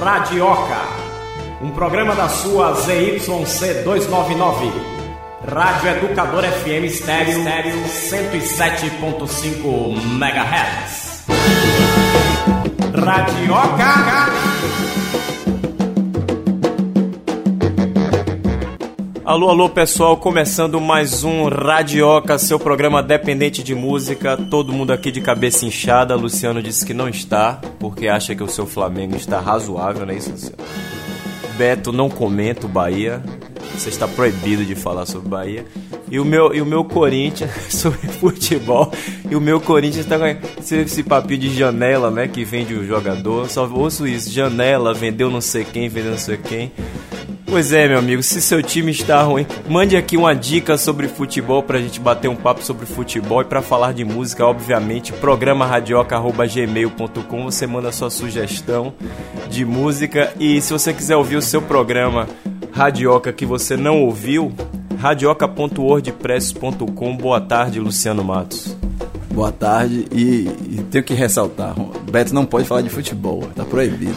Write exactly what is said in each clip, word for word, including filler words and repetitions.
Radioca, um programa da sua Z Y C duzentos e noventa e nove, Rádio Educador F M Estéreo, cento e sete ponto cinco megahertz. Radioca. Alô, alô pessoal, começando mais um Radioca, seu programa dependente de música. Todo mundo aqui de cabeça inchada. Luciano disse que não está, porque acha que o seu Flamengo está razoável, não é isso, Luciano? Beto não comenta o Bahia, você está proibido de falar sobre Bahia. E o meu, e o meu Corinthians, sobre futebol, e o meu Corinthians está com esse papinho de janela, né, que vende o jogador. Só ouço isso, janela, vendeu não sei quem, vendeu não sei quem. Pois é, meu amigo, se seu time está ruim, mande aqui uma dica sobre futebol pra gente bater um papo sobre futebol e pra falar de música, obviamente, programa radioca arroba gmail ponto com, você manda sua sugestão de música. E se você quiser ouvir o seu programa Radioca que você não ouviu, radioca ponto wordpress ponto com. Boa tarde, Luciano Matos. Boa tarde, e, e tenho que ressaltar, Beto não pode falar de futebol, tá proibido.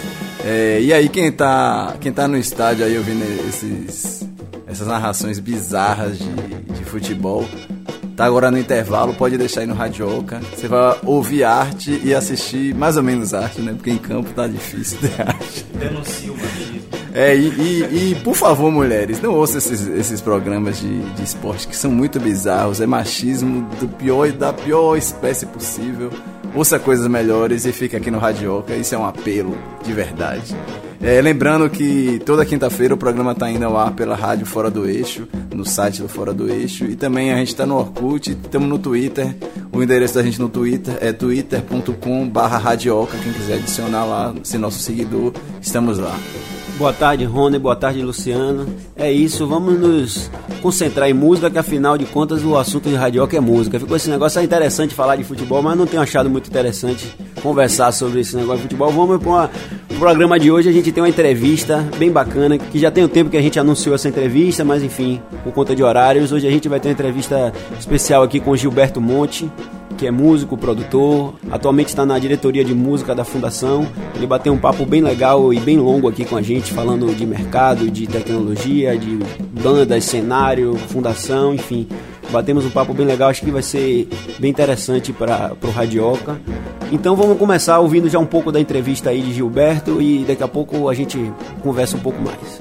É, e aí quem tá, quem tá no estádio aí ouvindo esses, essas narrações bizarras de, de futebol, tá agora no intervalo, pode deixar aí no Radioca. Você vai ouvir arte e assistir mais ou menos arte, né? Porque em campo tá difícil ter arte. Denuncia o machismo. É, e, e, e por favor, mulheres, não ouçam esses, esses programas de, de esporte que são muito bizarros. É machismo do pior, da pior espécie possível. Ouça coisas melhores e fica aqui no Radioca. Isso é um apelo de verdade. É, lembrando que toda quinta-feira o programa está indo ao ar pela Rádio Fora do Eixo, no site do Fora do Eixo. E também a gente está no Orkut, estamos no Twitter. O endereço da gente no Twitter é twitter ponto com barra radioca. Quem quiser adicionar lá, ser nosso seguidor, estamos lá. Boa tarde, Rony, boa tarde, Luciano. É isso, vamos nos concentrar em música, que afinal de contas o assunto de Radioca é música. Ficou esse negócio, é interessante falar de futebol, mas não tenho achado muito interessante conversar sobre esse negócio de futebol. Vamos para o programa de hoje. A gente tem uma entrevista bem bacana, que já tem um tempo que a gente anunciou essa entrevista, mas enfim, por conta de horários, hoje a gente vai ter uma entrevista especial aqui com o Gilberto Monte, que é músico, produtor, atualmente está na diretoria de música da Fundação. Ele bateu um papo bem legal e bem longo aqui com a gente, falando de mercado, de tecnologia, de bandas, cenário, fundação, enfim. Batemos um papo bem legal, acho que vai ser bem interessante para o Radioca. Então vamos começar ouvindo já um pouco da entrevista aí de Gilberto e daqui a pouco a gente conversa um pouco mais.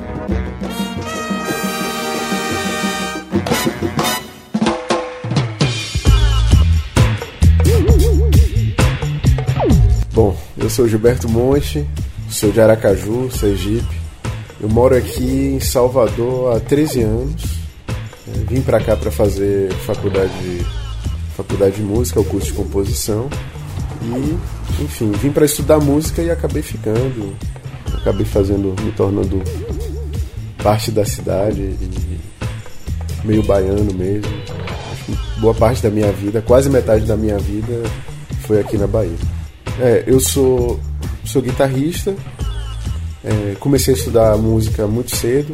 Bom, eu sou Gilberto Monte, sou de Aracaju, Sergipe. Eu moro aqui em Salvador há treze anos. Vim para cá para fazer faculdade de, faculdade de música, o curso de composição. E, enfim, vim para estudar música e acabei ficando. Acabei fazendo, me tornando parte da cidade, e meio baiano mesmo. Acho que boa parte da minha vida, quase metade da minha vida, foi aqui na Bahia. É, eu sou, sou guitarrista, é, comecei a estudar música muito cedo.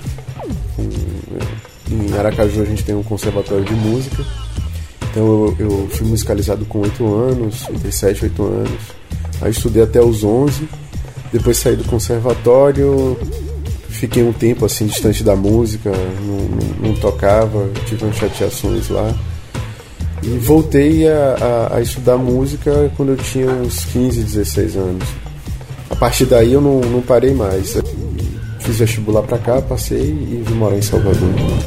Em Aracaju a gente tem um conservatório de música, então eu, eu fui musicalizado com oito anos, entre sete e oito anos. Aí estudei até os onze, depois saí do conservatório, fiquei um tempo assim distante da música, não, não, não tocava, tive umas chateações lá. E voltei a, a, a estudar música quando eu tinha uns quinze, dezesseis anos. A partir daí eu não, não parei mais. Fiz vestibular pra cá, passei e vim morar em Salvador.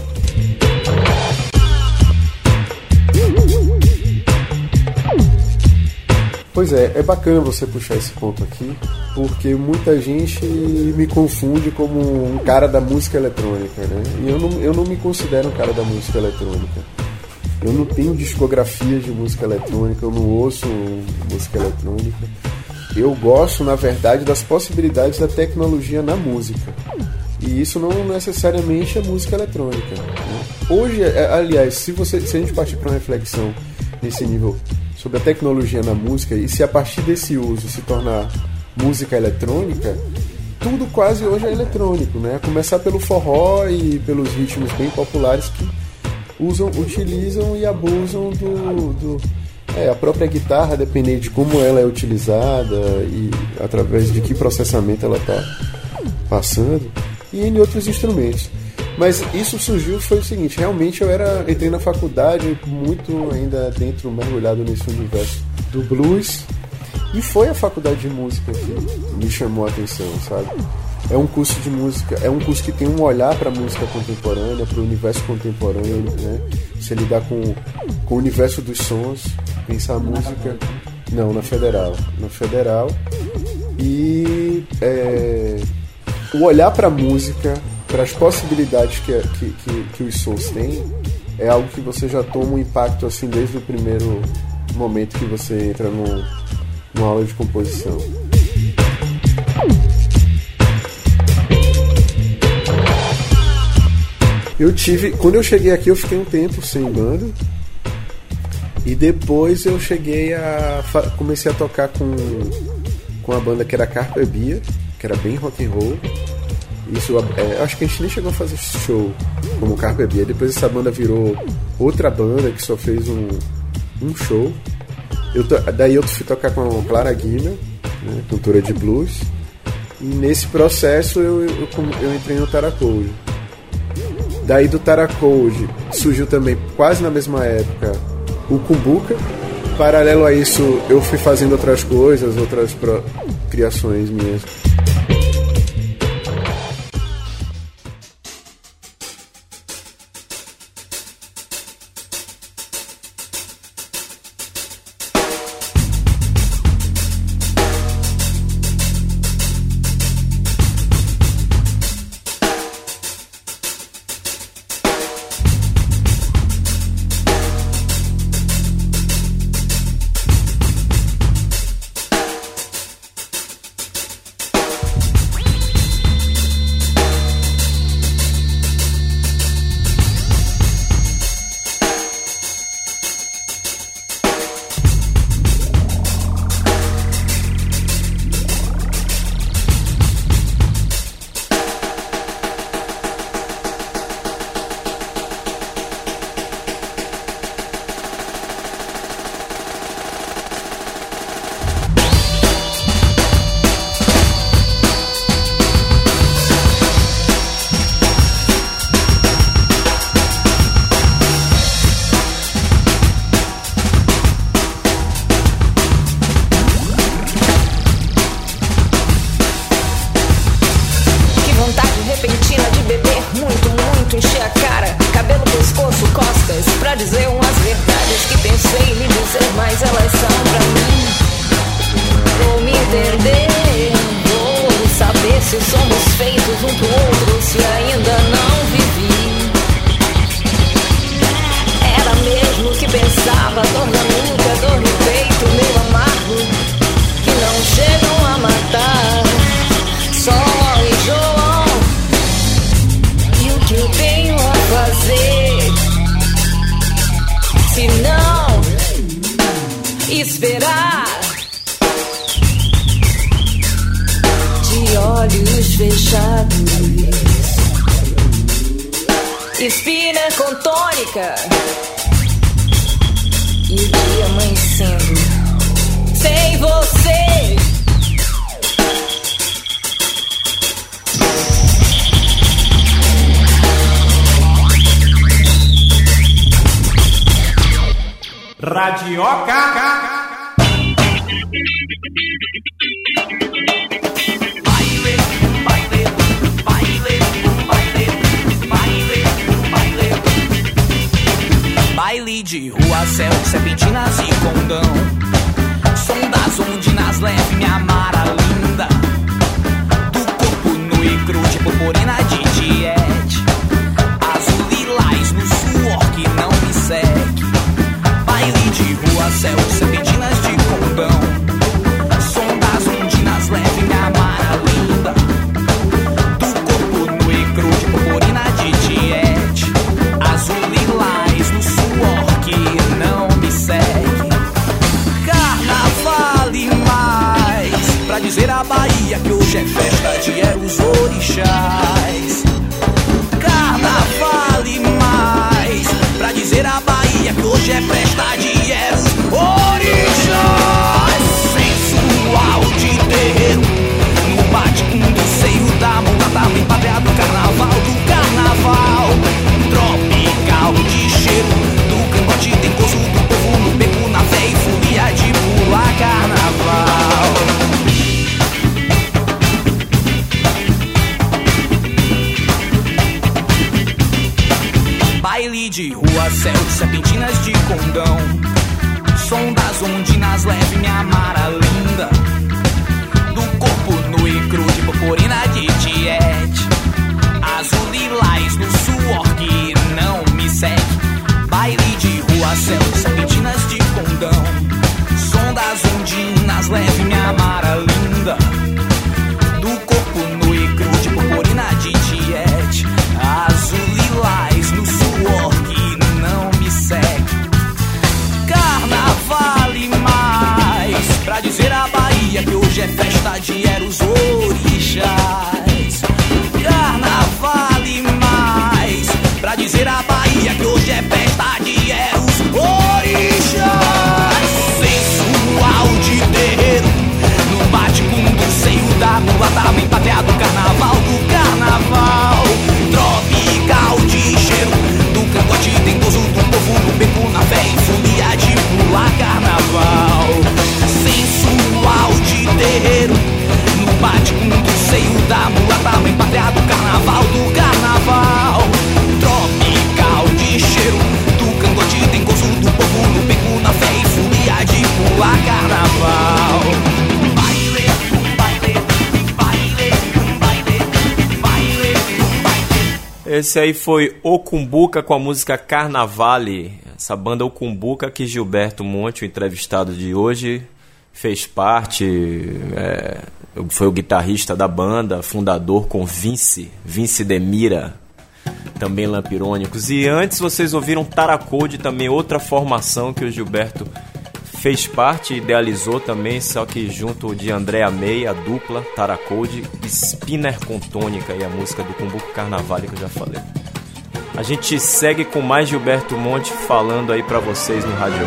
Pois é, é bacana você puxar esse ponto aqui, porque muita gente me confunde como um cara da música eletrônica, né? E eu não, eu não me considero um cara da música eletrônica. Eu não tenho discografia de música eletrônica, eu não ouço música eletrônica. Eu gosto, na verdade, das possibilidades da tecnologia na música. E isso não necessariamente é música eletrônica, né? Hoje, aliás, se, você, se a gente partir para uma reflexão nesse nível sobre a tecnologia na música, e se a partir desse uso se tornar música eletrônica, tudo quase hoje é eletrônico, né? A começar pelo forró e pelos ritmos bem populares que usam, utilizam e abusam do, do, É, a própria guitarra, dependendo de como ela é utilizada e através de que processamento ela está passando, e em outros instrumentos. Mas isso surgiu, foi o seguinte, realmente eu era, entrei na faculdade muito ainda dentro, mergulhado nesse universo do blues, e foi a faculdade de música que me chamou a atenção, sabe? É um curso de música, é um curso que tem um olhar para a música contemporânea, para o universo contemporâneo, né? Você lidar com, com o universo dos sons, pensar a música... Não, na Federal. Na Federal. E é, o olhar para a música, para as possibilidades que, que, que, que os sons têm, é algo que você já toma um impacto assim desde o primeiro momento que você entra num, numa aula de composição. Eu tive, quando eu cheguei aqui, eu fiquei um tempo sem banda. E depois eu cheguei a comecei a tocar com com a banda que era Carpe Diem, que era bem rock and roll. Isso, é, acho que a gente nem chegou a fazer show como Carpe Diem. Depois essa banda virou outra banda que só fez um, um show. Eu to, daí eu fui tocar com a Clara Guimel, né, cantora de blues. E nesse processo eu, eu, eu entrei no Taracold. Daí do Taracold surgiu também, quase na mesma época, o Cumbuca. Paralelo a isso, eu fui fazendo outras coisas, outras pro... criações minhas. Dizer a Bahia que hoje é festa de é os orixás. rua, céu, serpentinas de condão. Som das ondinas leve minha mara linda. Do corpo nu e cru de purpurina de tiete. Azul lilás no suor que não me segue. Baile de rua, céu, serpentinas de condão. Som das ondinas leve minha mara linda. Do corpo nu e cru de purpurina de tiete. Azul lilás no suor que não me segue. Carnaval e mais, pra dizer a Bahia que hoje é festa de Eros orixás. Carnaval e mais, pra dizer a Bahia que hoje é festa de Eros orixás. Sensual de terreiro, no bate-com do seio da mulata, bem pateado, carnaval do carnaval. Tropical de cheiro, do cangote dengoso do povo, do beco na fé e folia de pular carnaval. Sensual de terreiro, no bate-com do seio da mulata, bem pateado, carnaval do carnaval. Tropical de cheiro, do cangote dengoso do povo, do beco na fé e folia de pular carnaval. Baile, baile, baile, baile, baile, baile. Esse aí foi Okumbuka com a música Carnavale. Essa banda Okumbuka que Gilberto Monte, o entrevistado de hoje, fez parte, é, foi o guitarrista da banda, fundador com Vince, Vince Demira, também Lampirônicos. E antes vocês ouviram Taracode, também outra formação que o Gilberto fez parte, idealizou também, só que junto de Andréa May, a dupla Taracode, Spinner com Tônica e a música do Okumbuka Carnavale que eu já falei. A gente segue com mais Gilberto Monte falando aí pra vocês no Rádio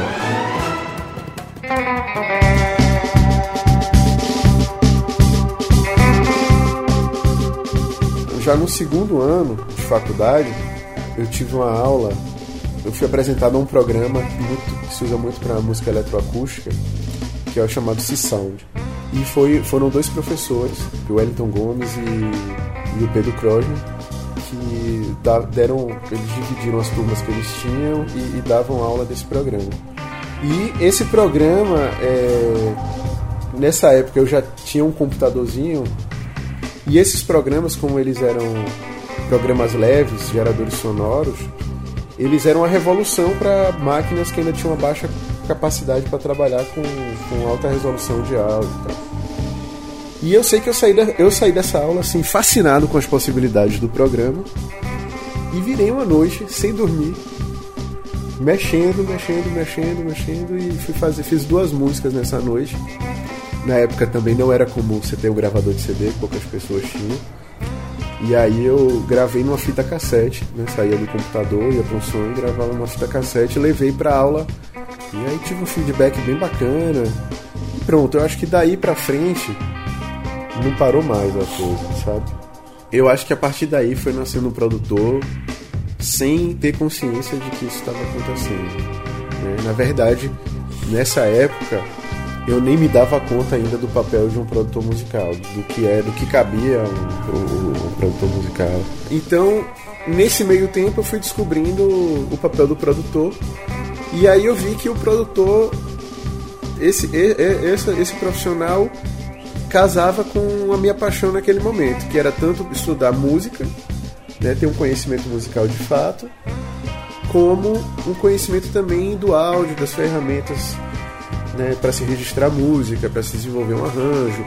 Rock. Já no segundo ano de faculdade, eu tive uma aula, eu fui apresentado a um programa muito, que se usa muito para música eletroacústica, que é o chamado C-Sound. E foi, foram dois professores, o Wellington Gomes e, e o Pedro Krosner, que deram, eles dividiram as turmas que eles tinham e, e davam aula desse programa. E esse programa, é, nessa época eu já tinha um computadorzinho, e esses programas, como eles eram programas leves, geradores sonoros, eles eram uma revolução para máquinas que ainda tinham uma baixa capacidade para trabalhar com, com alta resolução de áudio e tal. E eu sei que eu saí, da, eu saí dessa aula assim, fascinado com as possibilidades do programa, e virei uma noite sem dormir, mexendo, mexendo, mexendo, mexendo, e fui fazer, fiz duas músicas nessa noite. Na época também não era comum você ter um gravador de C D, poucas pessoas tinham. E aí eu gravei numa fita cassete, né? Saía do computador, ia para um som e gravava numa fita cassete, levei para aula, e aí tive um feedback bem bacana. E pronto, eu acho que daí pra frente não parou mais a coisa, sabe? Eu acho que a partir daí foi nascendo um produtor sem ter consciência de que isso estava acontecendo, né? Na verdade, nessa época, eu nem me dava conta ainda do papel de um produtor musical, do que é, do que cabia um, um, um produtor musical. Então, nesse meio tempo, eu fui descobrindo o papel do produtor, e aí eu vi que o produtor, esse, esse, esse profissional, casava com a minha paixão naquele momento, que era tanto estudar música, né, ter um conhecimento musical de fato, como um conhecimento também do áudio, das ferramentas, né, para se registrar música, para se desenvolver um arranjo,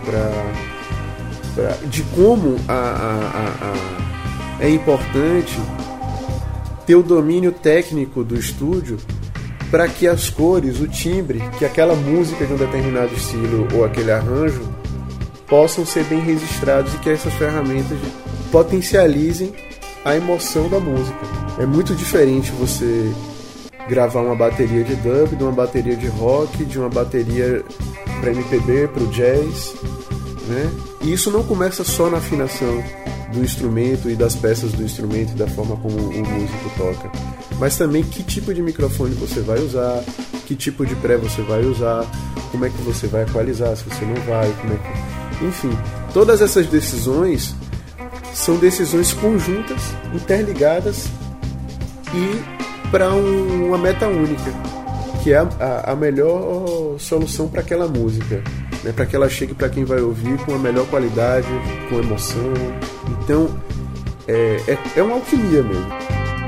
pra, pra, de como a, a, a, a, é importante ter o domínio técnico do estúdio para que as cores, o timbre, que aquela música de um determinado estilo ou aquele arranjo possam ser bem registrados, e que essas ferramentas potencializem a emoção da música. É muito diferente você gravar uma bateria de dub, de uma bateria de rock, de uma bateria para M P B, para o jazz, né? E isso não começa só na afinação do instrumento e das peças do instrumento e da forma como o músico toca, mas também que tipo de microfone você vai usar, que tipo de pré você vai usar, como é que você vai equalizar, se você não vai, como é que... Enfim, todas essas decisões são decisões conjuntas, interligadas, e para um, uma meta única, que é a, a, a melhor solução para aquela música, né? Para que ela chegue para quem vai ouvir com a melhor qualidade, com emoção. Então é, é, é uma alquimia mesmo.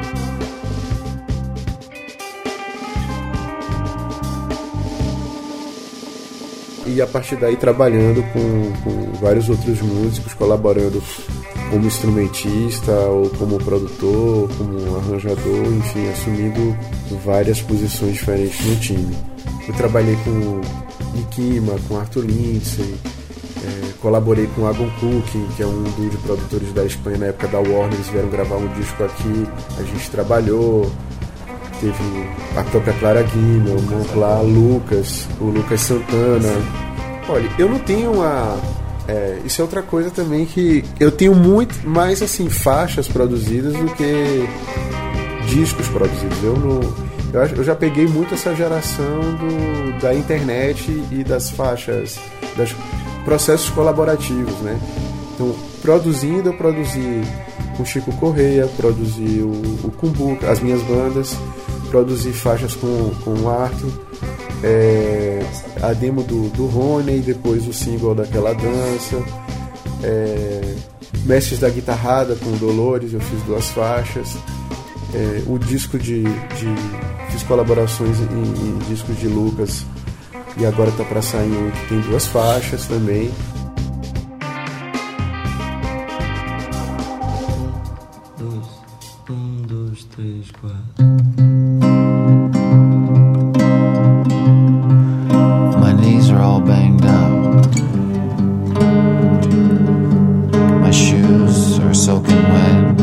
E a partir daí trabalhando com, com vários outros músicos, colaborando como instrumentista ou como produtor, como arranjador, enfim, assumindo várias posições diferentes no time. Eu trabalhei com Nikima, com Arthur Lindsay, é, colaborei com Agon Cooking, que é um duo de produtores da Espanha na época da Warner, eles vieram gravar um disco aqui, a gente trabalhou. Teve a própria Clara Guima, o Monclar, Lucas, o Lucas Santana. Olha, eu não tenho uma... É, isso é outra coisa também, que eu tenho muito mais assim, faixas produzidas do que discos produzidos. Eu, não, eu, eu já peguei muito essa geração do, da internet e das faixas, dos processos colaborativos, né? Então, produzindo, eu produzi com Chico Correia, produzi o, o Cumbuca, as minhas bandas, produzi faixas com, com o Arthur, é, a demo do, do Rony, depois o single daquela dança, é, Mestres da Guitarrada com Dolores, eu fiz duas faixas, é, o disco de, de fiz colaborações em, em discos de Lucas, e agora tá para sair um que tem duas faixas também. Um, dois, três, quatro. My knees are all banged up. My shoes are soaking wet.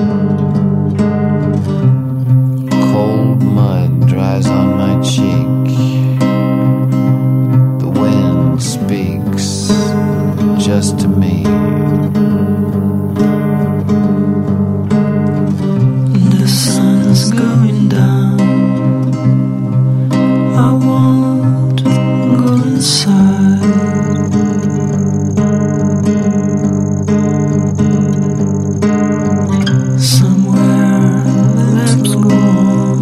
Cold mud dries on my cheek. The wind speaks just to me. Going down, I won't go inside. Somewhere lamps go on,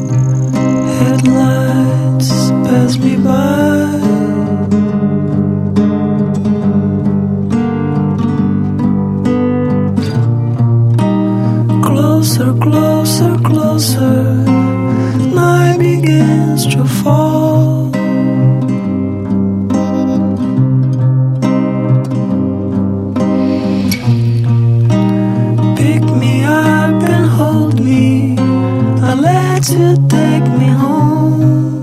headlights pass me by. Closer, closer, closer, night begins to fall. Pick me up and hold me, I let you take me home.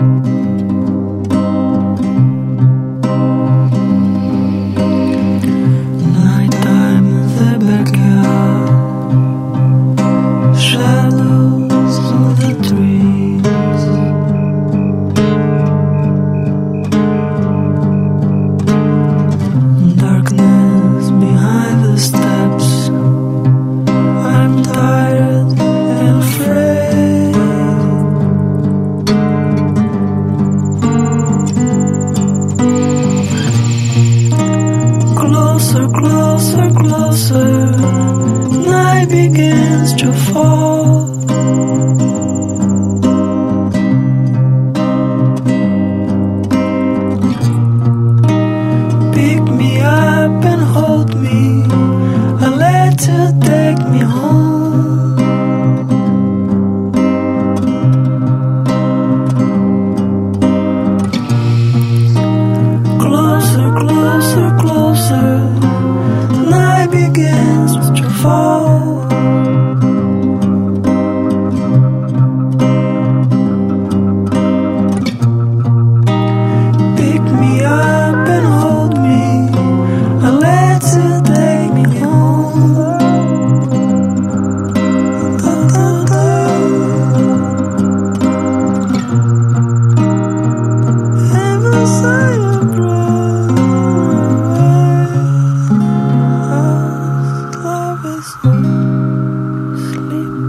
Nighttime in the backyard, shadows on the trees. Darkness behind the steps. I'm tired and afraid. Closer, closer, closer, night begins to fall. Pick me up and hold me, I let you take me home. Closer, closer, closer, night begins to fall. Pick me up and hold me, I let you take me home. Ever say a prayer, love is sleep.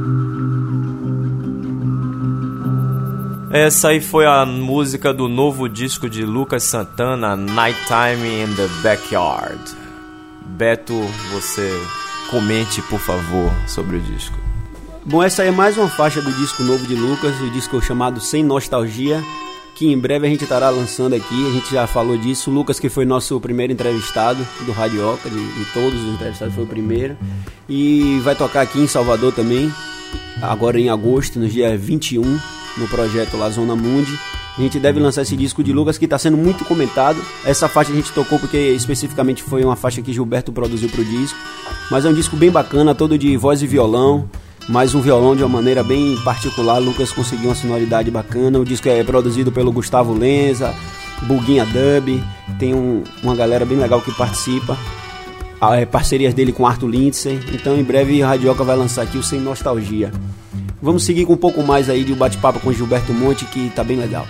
Essa aí foi a música do novo disco de Lucas Santana, Nighttime in the Backyard. Beto, você comente, por favor, sobre o disco. Bom, essa aí é mais uma faixa do disco novo de Lucas, o disco chamado Sem Nostalgia, que em breve a gente estará lançando aqui. A gente já falou disso. O Lucas, que foi nosso primeiro entrevistado do Radioca, de, de todos os entrevistados, foi o primeiro. E vai tocar aqui em Salvador também, agora em agosto, no dia vinte e um, no projeto La Zona Mundi. A gente deve lançar esse disco de Lucas, que está sendo muito comentado. Essa faixa a gente tocou porque especificamente foi uma faixa que Gilberto produziu para o disco. Mas é um disco bem bacana, todo de voz e violão, mais um violão de uma maneira bem particular. Lucas conseguiu uma sonoridade bacana. O disco é produzido pelo Gustavo Lenza, Buguinha Dub, tem um, uma galera bem legal que participa. É, parcerias dele com Arthur Lindsay. Então em breve a Radioca vai lançar aqui o Sem Nostalgia. Vamos seguir com um pouco mais aí de um bate-papo com Gilberto Monte, que tá bem legal.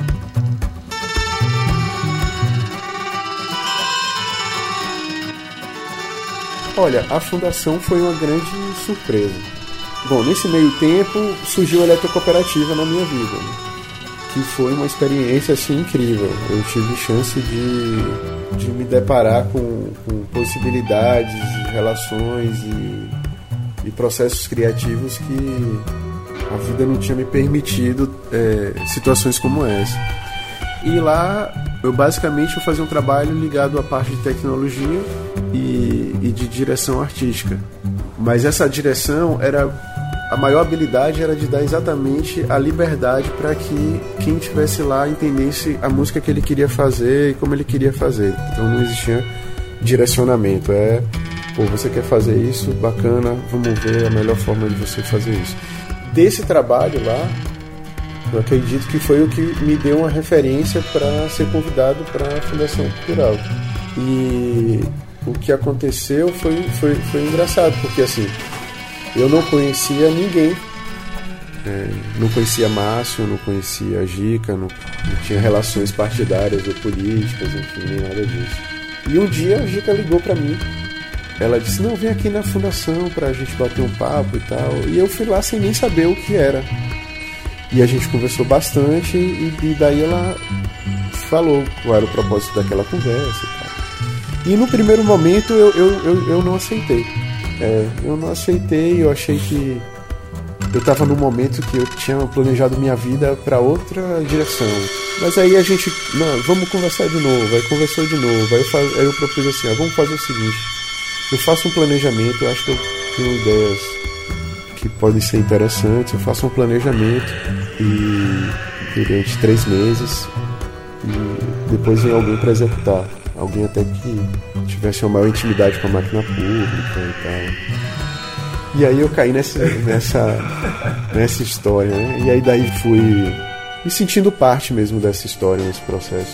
Olha, a fundação foi uma grande surpresa. Bom, nesse meio tempo surgiu a Eletrocooperativa na minha vida, né? Que foi uma experiência assim incrível. Eu tive chance de, de me deparar com, com possibilidades, relações e, e processos criativos que a vida não tinha me permitido, é, situações como essa. E lá eu basicamente eu fazia um trabalho ligado à parte de tecnologia e, e de direção artística. Mas essa direção era... A maior habilidade era de dar exatamente a liberdade para que quem estivesse lá entendesse a música que ele queria fazer e como ele queria fazer. Então não existia direcionamento. É, pô, você quer fazer isso? Bacana, vamos ver a melhor forma de você fazer isso. Desse trabalho lá, eu acredito que foi o que me deu uma referência para ser convidado para a Fundação Cultural. E o que aconteceu foi, foi, foi engraçado, porque assim... Eu não conhecia ninguém, é, não conhecia Márcio, não conhecia Gica, não, não tinha relações partidárias ou políticas, enfim, nem nada disso. E um dia a Gica ligou pra mim, ela disse, não, vem aqui na fundação pra gente bater um papo e tal. E eu fui lá sem nem saber o que era. E a gente conversou bastante e, e daí ela falou qual era o propósito daquela conversa e tal. E no primeiro momento eu, eu, eu, eu não aceitei. É, eu não aceitei, eu achei que eu estava num momento que eu tinha planejado minha vida para outra direção. Mas aí a gente, não, vamos conversar de novo, aí conversou de novo, aí eu, faz, aí eu propus assim, ah, vamos fazer o seguinte, eu faço um planejamento, eu acho que eu tenho ideias que podem ser interessantes, eu faço um planejamento e durante três meses e depois vem alguém para executar. Alguém até que tivesse uma maior intimidade com a máquina pública e tal. E aí eu caí nessa, nessa, nessa história, né? E aí daí fui me sentindo parte mesmo dessa história, nesse processo.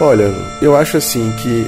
Olha, eu acho assim que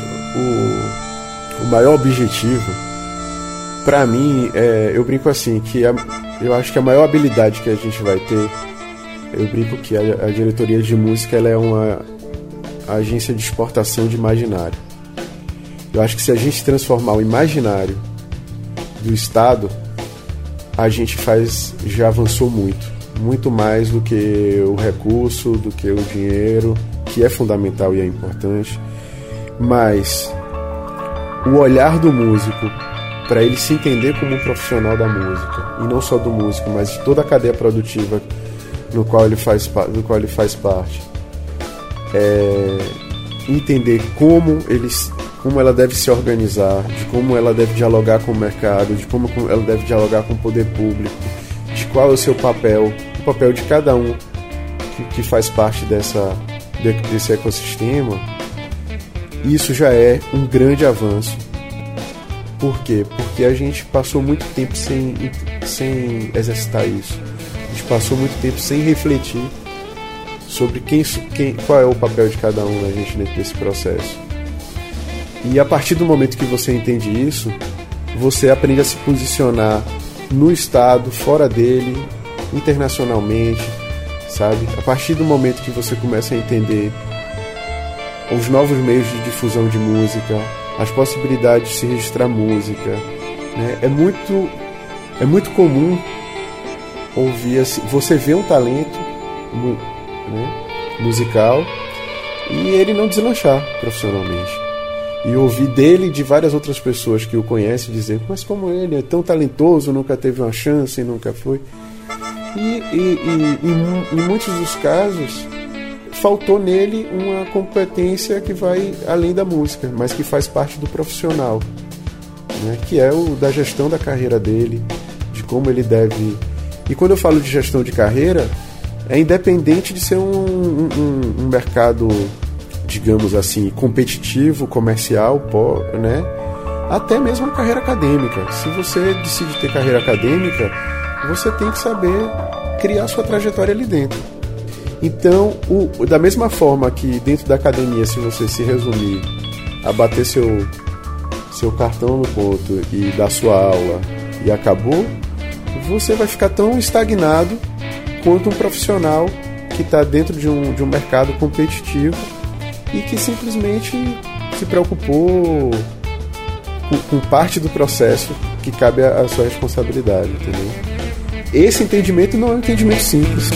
o, o maior objetivo, pra mim, é, eu brinco assim, que a, eu acho que a maior habilidade que a gente vai ter, eu brinco que a, a diretoria de música ela é uma agência de exportação de imaginário. Eu acho que se a gente transformar o imaginário do Estado, a gente faz, já avançou muito, muito mais do que o recurso, do que o dinheiro, que é fundamental e é importante, mas o olhar do músico para ele se entender como um profissional da música, e não só do músico, mas de toda a cadeia produtiva no qual ele faz, do qual ele faz parte, é entender como eles como ela deve se organizar, de como ela deve dialogar com o mercado, de como ela deve dialogar com o poder público, de qual é o seu papel, o papel de cada um que, que faz parte dessa, desse ecossistema. Isso já é um grande avanço. Por quê? Porque a gente passou muito tempo sem, sem exercitar isso. A gente passou muito tempo sem refletir sobre quem, quem, qual é o papel de cada um da gente dentro desse processo. E a partir do momento que você entende isso, você aprende a se posicionar no Estado, fora dele, internacionalmente, sabe? A partir do momento que você começa a entender os novos meios de difusão de música, as possibilidades de se registrar música, né? É muito, é muito comum ouvir assim, você vê um talento, né, musical e ele não deslanchar profissionalmente. E ouvir dele e de várias outras pessoas que o conhecem dizer, mas como ele é tão talentoso, nunca teve uma chance, nunca foi. E, e, e, e em muitos dos casos faltou nele uma competência que vai além da música, mas que faz parte do profissional, né? Que é o da gestão da carreira dele, de como ele deve... E quando eu falo de gestão de carreira, é independente de ser um, um, um mercado, digamos assim, competitivo, comercial, né? Até mesmo a carreira acadêmica. Se você decide ter carreira acadêmica, você tem que saber criar sua trajetória ali dentro. Então, o, da mesma forma que dentro da academia, se você se resumir a bater seu, seu cartão no ponto e dar sua aula e acabou, você vai ficar tão estagnado quanto um profissional que está dentro de um, de um mercado competitivo e que simplesmente se preocupou com, com parte do processo que cabe à, à sua responsabilidade, entendeu? Esse entendimento não é um entendimento simples.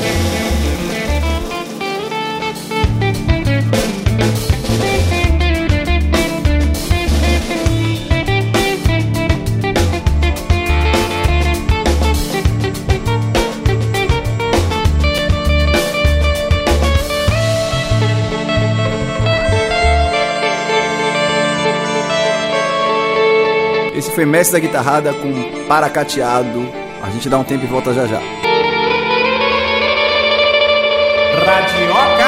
Esse foi Mestre da Guitarrada com Paracateado. A gente dá um tempo e volta já já. Radioca.